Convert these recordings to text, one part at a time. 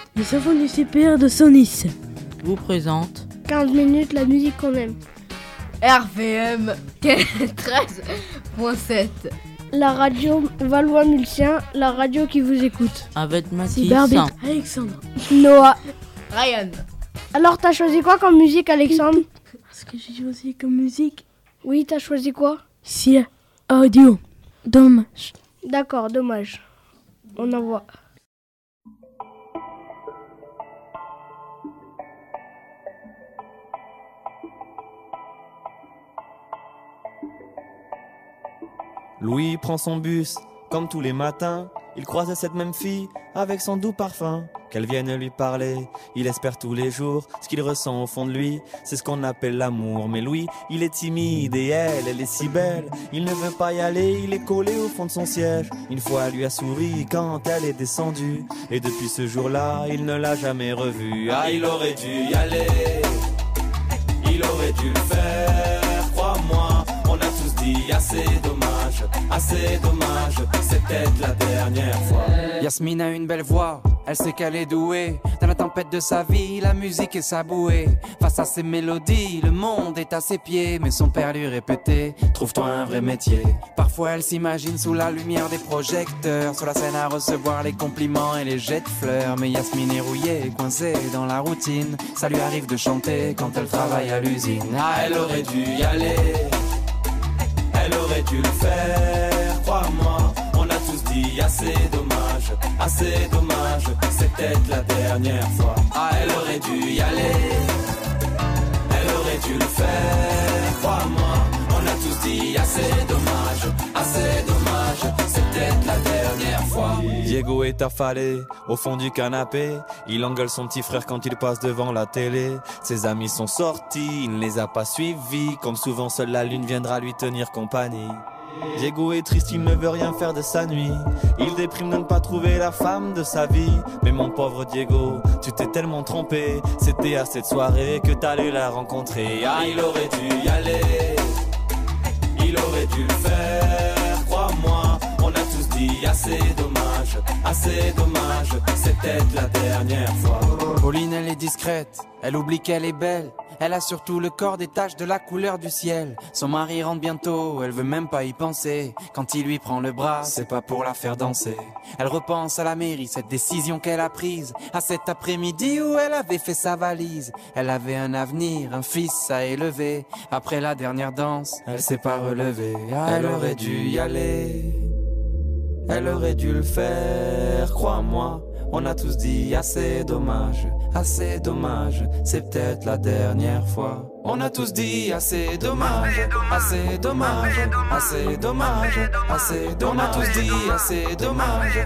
Nous avons du CPR de Sonis. Vous présente 15 minutes, la musique qu'on aime. RVM 13.7. La radio Valois-Mulsien, la radio qui vous écoute. avec Mathis, Cyberbit, Alexandre. Noah. Ryan. Alors t'as choisi quoi comme musique, Alexandre? Ce que j'ai choisi comme musique, Oui, t'as choisi quoi? c'est audio. Dommage. D'accord, dommage. On envoie. Louis prend son bus, comme tous les matins. Il croise cette même fille avec son doux parfum. Qu'elle vienne lui parler, il espère tous les jours. Ce qu'il ressent au fond de lui, c'est ce qu'on appelle l'amour. Mais Louis, il est timide et elle est si belle. Il ne veut pas y aller, il est collé au fond de son siège. Une fois, elle lui a souri quand elle est descendue. Et depuis ce jour-là, il ne l'a jamais revue. Ah, il aurait dû y aller, il aurait dû le faire, crois-moi. On a tous dit assez dommage, c'est peut-être la dernière fois. Yasmine a une belle voix, elle sait qu'elle est douée. Dans la tempête de sa vie, la musique est sa bouée. Face à ses mélodies, le monde est à ses pieds. Mais son père lui répétait, trouve-toi un vrai métier. Parfois elle s'imagine sous la lumière des projecteurs, sur la scène à recevoir les compliments et les jets de fleurs. Mais Yasmine est rouillée, coincée dans la routine. Ça lui arrive de chanter quand elle travaille à l'usine. Ah, elle aurait dû y aller, elle aurait dû le faire, crois-moi. On a tous dit assez dommage, c'est peut-être la dernière fois. Ah, elle aurait dû y aller, elle aurait dû le faire, crois-moi. On a tous dit assez dommage, c'est peut-être la dernière fois. Diego est affalé au fond du canapé. Il engueule son petit frère quand il passe devant la télé. Ses amis sont sortis, il ne les a pas suivis. Comme souvent, seule la lune viendra lui tenir compagnie. Diego est triste, il ne veut rien faire de sa nuit. Il déprime de ne pas trouver la femme de sa vie. Mais mon pauvre Diego, tu t'es tellement trompé. C'était à cette soirée que t'allais la rencontrer. Ah, il aurait dû y aller, il aurait dû le faire, crois-moi. On a tous dit assez dommage, c'est peut-être la dernière fois. Pauline elle est discrète, elle oublie qu'elle est belle. Elle a surtout le corps des taches de la couleur du ciel. Son mari rentre bientôt, elle veut même pas y penser. Quand il lui prend le bras, c'est pas pour la faire danser. Elle repense à la mairie, cette décision qu'elle a prise. À cet après-midi où elle avait fait sa valise. Elle avait un avenir, un fils à élever. Après la dernière danse, elle s'est pas relevée. Ah, Elle aurait dû y aller, elle aurait dû le faire, crois-moi. On a tous dit assez dommage, c'est peut-être la dernière fois. On a tous dit assez dommage, On a tous dit assez dommage,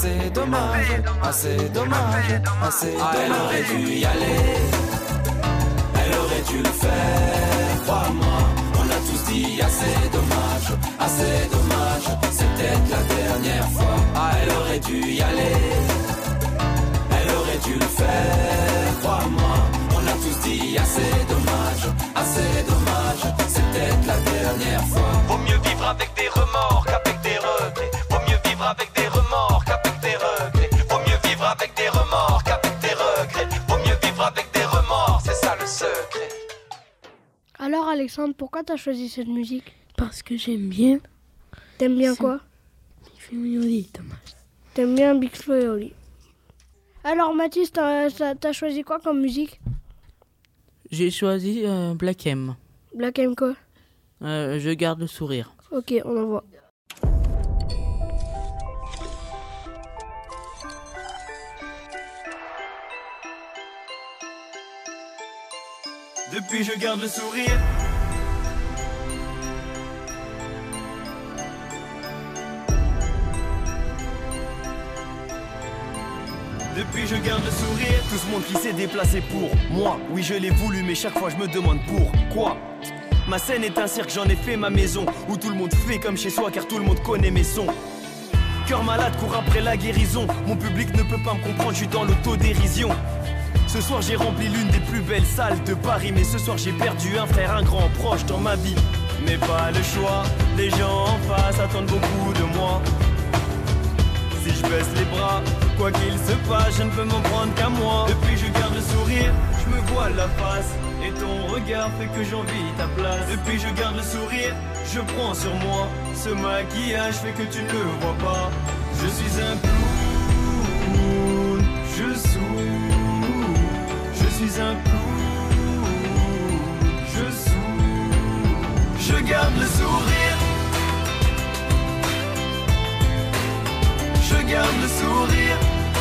Elle aurait dû y aller, elle aurait dû le faire, crois-moi. On a tous dit assez dommage, c'est peut-être la dernière fois. Ah, elle aurait dû y aller, elle aurait dû le faire, crois-moi. On a tous dit assez dommage, c'est peut-être la dernière fois. Vaut mieux vivre avec des remords qu'avec des regrets. Vaut mieux vivre avec des remords qu'avec des regrets. Vaut mieux vivre avec des remords qu'avec des regrets. Vaut mieux vivre avec des remords, c'est ça le secret. Alors Alexandre, pourquoi t'as choisi cette musique? Parce que j'aime bien. T'aimes bien C'est- quoi? Family, dommage. T'aimes bien Big Flo et Oli. Alors Mathis, t'as choisi quoi comme musique? J'ai choisi Black M. Black M quoi? Je garde le sourire. Ok, on envoie. Depuis je garde le sourire. Depuis je garde le sourire. Tout ce monde qui s'est déplacé pour moi. Oui je l'ai voulu mais chaque fois je me demande pourquoi. Ma scène est un cirque, j'en ai fait ma maison. Où tout le monde fait comme chez soi car tout le monde connaît mes sons. Cœur malade court après la guérison. Mon public ne peut pas me comprendre, je suis dans l'autodérision. Ce soir j'ai rempli l'une des plus belles salles de Paris. Mais ce soir j'ai perdu un frère, un grand proche dans ma vie. Mais pas le choix, les gens en face attendent beaucoup de moi. Si je baisse les bras, quoi Quoi qu'il se passe, je ne peux m'en prendre qu'à moi. Depuis je garde le sourire, je me voile la face. Et ton regard fait que j'envie ta place. Depuis je garde le sourire, je prends sur moi. Ce maquillage fait que tu ne le vois pas. Je suis un clown, je souris. Je suis un clown, je souris. Je garde le sourire. Je garde le sourire.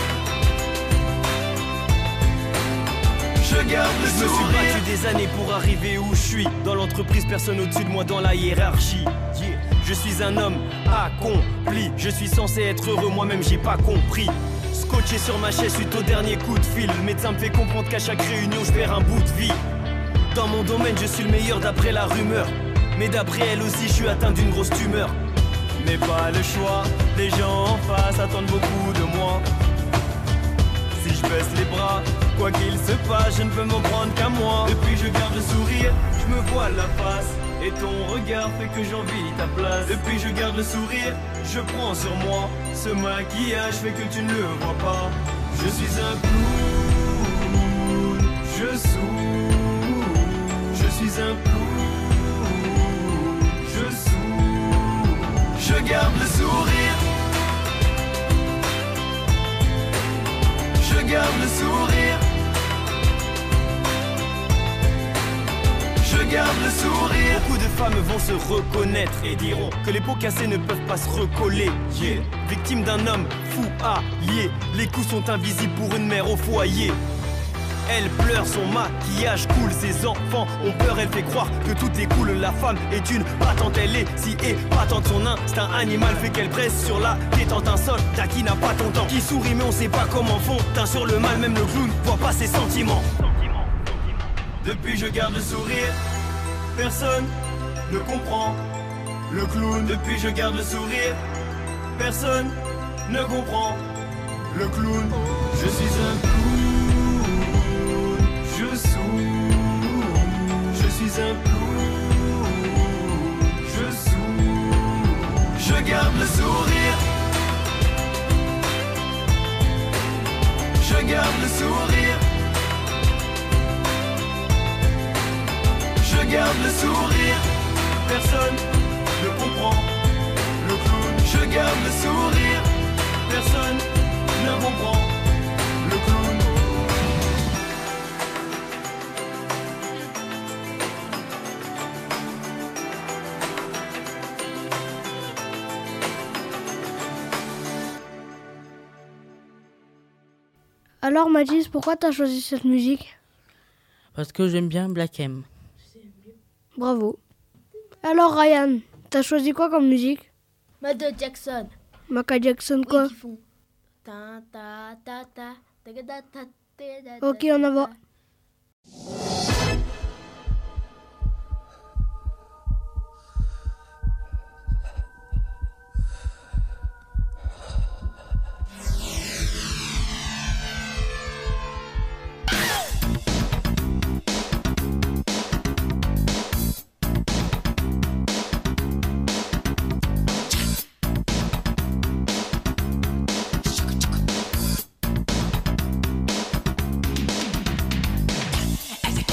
Je garde le sourire. Je me suis battu des années pour arriver où je suis. Dans l'entreprise, personne au-dessus de moi dans la hiérarchie. Yeah. Je suis un homme accompli. Je suis censé être heureux, moi-même j'ai pas compris. Scotché sur ma chaise suite au dernier coup de fil. Le médecin me fait comprendre qu'à chaque réunion je perds un bout de vie. Dans mon domaine je suis le meilleur d'après la rumeur. Mais d'après elle aussi je suis atteint d'une grosse tumeur. Mais pas le choix, les gens en face attendent beaucoup de moi. Si je baisse les bras, quoi qu'il se passe, je ne peux m'en prendre qu'à moi. Depuis je garde le sourire, je me voile la face. Et ton regard fait que j'envie ta place. Depuis je garde le sourire, je prends sur moi. Ce maquillage fait que tu ne le vois pas. Je suis un clown, je souris. Je suis un clown, je souris. Je garde le sourire. Je garde le sourire. Je garde le sourire. Beaucoup de femmes vont se reconnaître et diront que les peaux cassées ne peuvent pas se recoller. Yeah. Victime d'un homme fou allié, les coups sont invisibles pour une mère au foyer. Elle pleure, son maquillage coule, ses enfants ont peur, elle fait croire que tout est cool. La femme est une battante, elle est si épatante. Son instinct animal fait qu'elle presse sur la détente. Un soldat qui n'a pas ton temps, qui sourit mais on sait pas comment font. Teint sur le mal, même le clown voit pas ses sentiments. Depuis je garde le sourire, personne ne comprend. Le clown, depuis je garde le sourire, personne ne comprend. Le clown, je suis un clown, je souris. Je suis un clown, je souris. Je garde le sourire. Je garde le sourire. Je garde le sourire, personne ne comprend. Le clown, je garde le sourire, personne ne comprend. Le clown. Alors Mathis, pourquoi t'as choisi cette musique? Parce que j'aime bien Black M. Bravo. Alors Ryan, t'as choisi quoi comme musique? Michael Jackson. Michael Jackson quoi? Oui, qui font ta ta ta ta ta ta ta ta. Ok, on en va. As a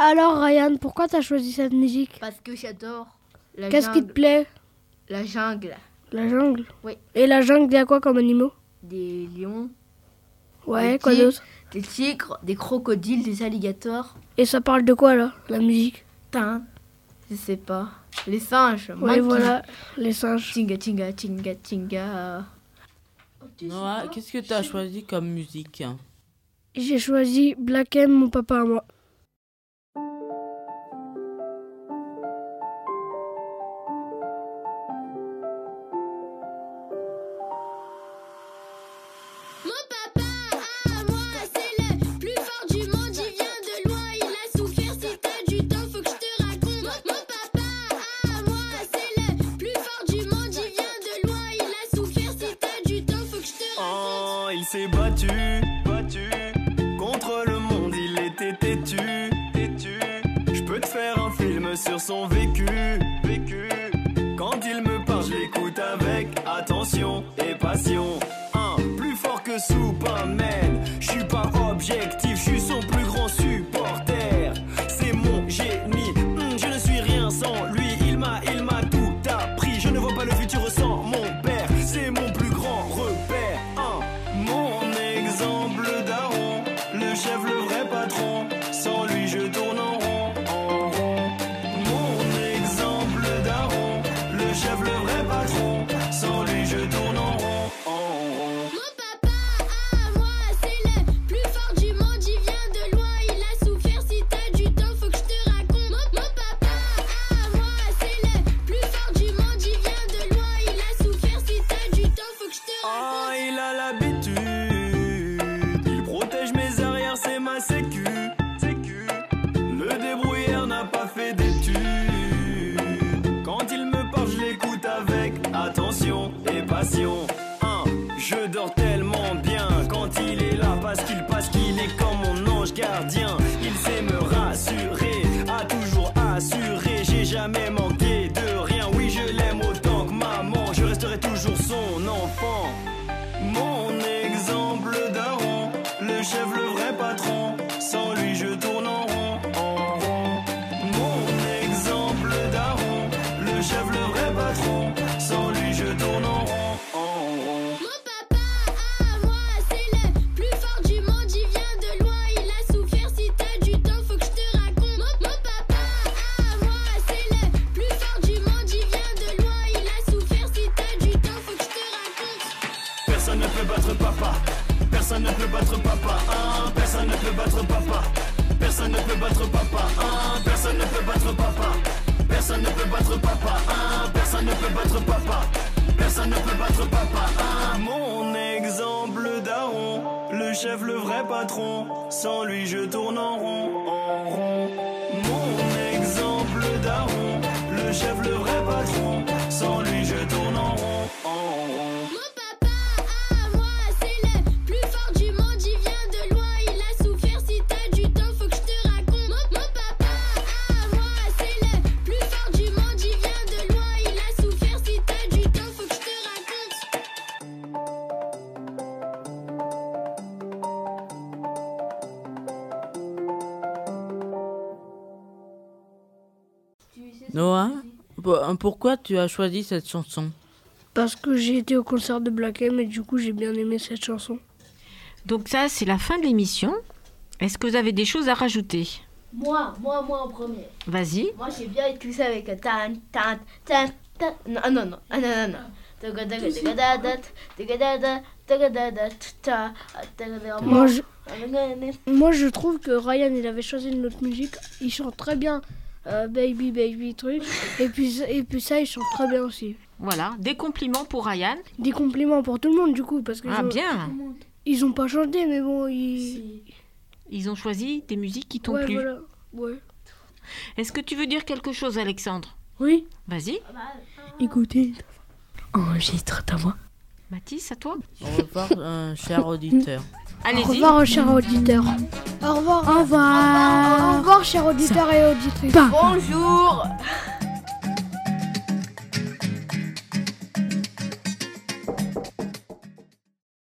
Alors Ryan, pourquoi t'as choisi cette musique? Parce que j'adore la Qu'est-ce qui te jungle. plaît? La jungle. La jungle? Oui. Et la jungle, il y a quoi comme animaux? Des lions, Ouais, Des quoi tigres. d'autre? des tigres, des crocodiles, des alligators. Et ça parle de quoi là, la musique? Tin, je sais pas. Les singes. Ouais, monkey. voilà, les singes. Tinga, tinga, tinga, tinga. Noah, qu'est-ce que tu as choisi comme musique? J'ai choisi Black M, mon papa à moi. Mon papa à moi, c'est le plus fort du monde. Il vient de loin, il a souffert. Si t'as du temps, faut que je te raconte. Mon papa à moi, c'est le plus fort du monde. Il vient de loin, il a souffert. Si t'as du temps, faut que je te raconte. Oh, il s'est battu contre le monde, il était têtu. Je peux te faire un film sur son vécu. Quand il me parle, je l'écoute avec attention et passion. Plus fort que Superman, je suis pas objectif, je suis son plus grand supporter. C'est mon génie, je ne suis rien sans lui. Il m'a tout appris, je ne vois pas le futur sans mon père. C'est mon plus grand repère. Mon exemple daron, le chef, le vrai patron. Sans lui je tourne en rond, Mon exemple daron, le chef, le vrai patron. Sans lui je tourne en rond, Mon papa à moi, c'est le plus fort du monde. Il vient de loin, il a souffert. Si t'as du temps, faut que je te raconte. Mon papa à moi, c'est le plus fort du monde. Il vient de loin, il a souffert. Si t'as du temps, faut que je te raconte. il a l'habitude, il protège mes arrières, c'est ma sécu. Le débrouillard n'a pas fait d'études. Quand il me parle, je l'écoute avec attention et passion. Je dors tellement bien quand il est là, parce qu'il est comme mon ange gardien. Il sait me rassurer, a toujours assuré. J'ai jamais manqué de rien. Oui, je l'aime autant que maman, je resterai toujours son enfant. Mon exemple daron, le chef, le vrai patron. Sans lui je tourne en rond, Mon exemple daron, le chef, le vrai patron. Sans lui je tourne en rond, Mon papa à moi, c'est le plus fort du monde. Il vient de loin, il a souffert. Si t'as du temps, faut que je te raconte. Mon papa à moi, c'est le plus fort du monde. Il vient de loin, il a souffert. Si t'as du temps, faut que je te raconte. Personne ne peut battre papa. Personne ne peut battre papa. Personne ne peut battre papa. Personne ne peut battre papa. Personne ne peut battre papa. Personne ne peut battre papa. Personne ne peut battre papa. Personne ne peut battre papa. Mon exemple daron, le chef, le vrai patron. Sans lui je tourne en rond, Mon exemple daron, le chef, le vrai patron. Sans lui je tourne en rond, Mon papa à moi, c'est le plus fort du monde. Il vient de loin, il a souffert. Si t'as du temps, faut que je te raconte. Mon papa à moi, c'est le plus fort du monde. Il vient de loin, il a souffert. Si t'as du temps, faut que je te raconte. Noah, pourquoi tu as choisi cette chanson? Parce que j'ai été au concert de Black M et du coup j'ai bien aimé cette chanson. Donc ça, c'est la fin de l'émission. Est-ce que vous avez des choses à rajouter? Moi en premier. Vas-y. Moi, j'ai bien écouté avec tan, tan, tan, tan. Non. Moi je trouve que Ryan il avait choisi une autre musique. Il chante très bien Baby Baby truc. Et puis ça il chante très bien aussi. Voilà, des compliments pour Ryan. Des compliments pour tout le monde du coup parce que Bien. ils ont pas chanté mais bon Ils ont choisi des musiques qui t'ont ouais, plu. voilà. Ouais. Est-ce que tu veux dire quelque chose, Alexandre? Oui. Vas-y. Écoutez, enregistre ta voix. Mathis, à toi. Au revoir, cher auditeur. Au Allez-y. revoir chers auditeurs. Au revoir. Au revoir. Au revoir chers auditeurs et auditrices. Bonjour.